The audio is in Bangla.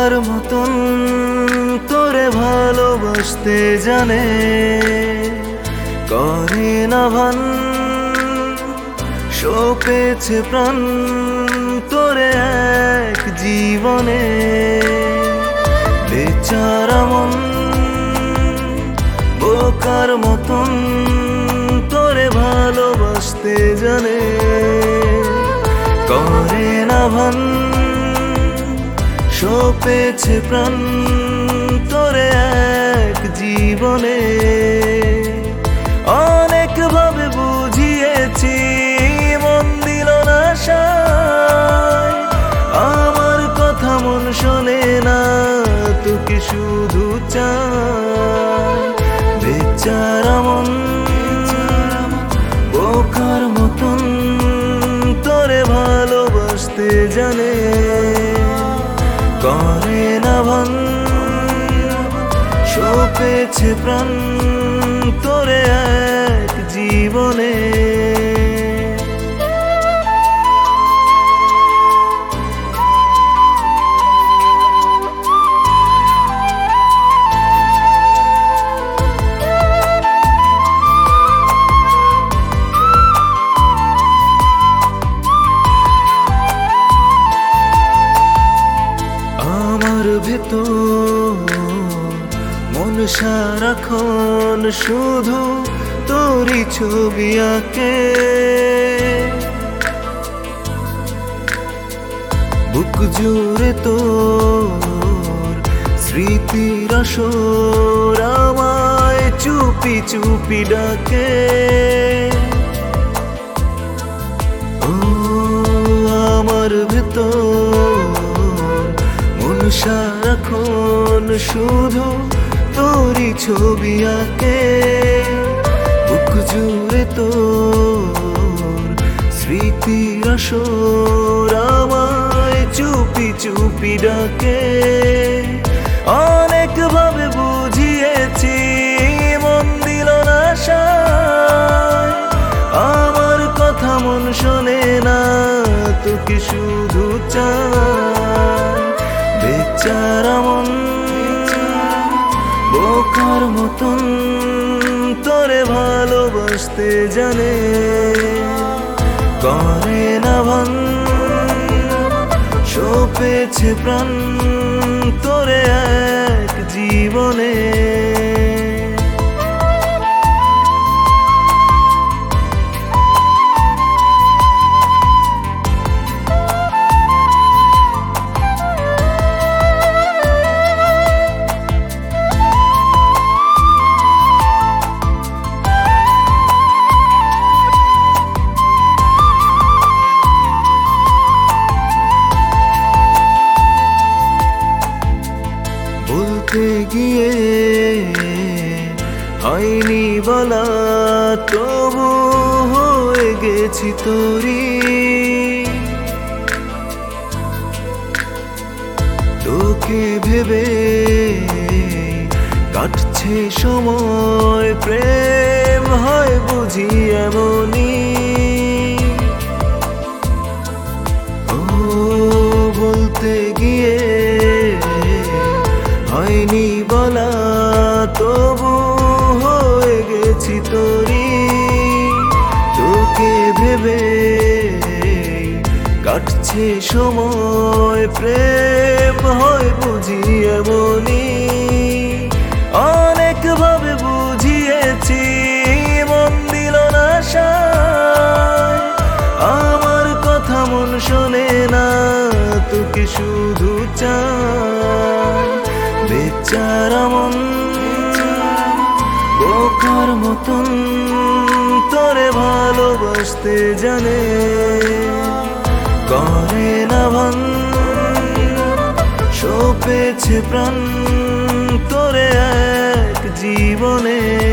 বোকার মতন তোরে ভালোবাসতে জানে, করে না ভান সপেছে প্রাণ তোরে এক জীবনে। বেচারা মন বোকার মতন তোরে ভালোবাসতে জানে, করে না ভান সপেছে প্রাণ তোরে এক জীবনে। অনেক ভাবে বুঝিয়েছি মন দিল না সায়, আমার কথা মন শোনে না তোকে শুধু চায়। বেচারা মন বোকার মতন তোরে ভালোবাসতে জানে, করে না ভান সপেছে প্রাণ তোরে এক জীবনে। আমার ভেতর মন সারাক্ষণ শুধু তোরই ছবি আঁকে, বুক জুড়ে তোর স্মৃতির আসর আমায় চুপি চুপি ডাকে। ও আমার ভেতর মন সারাক্ষণ শুধু তোরই ছবি আঁকে, বুক জুড়ে তোর স্মৃতির আসর আমায় চুপি চুপি ডাকে। অনেক ভাবে বুঝিয়েছি মন দিল না সায়, আমার কথা মন শোনে না তোকে শুধু চায়। বেচারা মন বোকার মতন তোরে ভালোবাসতে জানে, করে না ভান সপেছে প্রাণ তোরে এক জীবনে। বলতে গিয়ে হয়নি বলা তবু হয়ে গেছি তোরি, তোকে ভেবে কাটছে সময়, প্রেম হয় বুঝি এমনি। ও বলতে গিয়ে হয়নি বলা তবু হয়ে গেছি তোরি, তোকে ভেবে কাটছে সময়, প্রেম হয় বুঝি এমনি। অনেক ভাবে বুঝিয়েছি মন দিল না সায়, আমার কথা মন শোনে না তোকে শুধু চায়। বেচারা মন বোকার মতন তোরে ভালোবাসতে জানে, করে না ভান সপেছে প্রাণ তোরে এক জীবনে।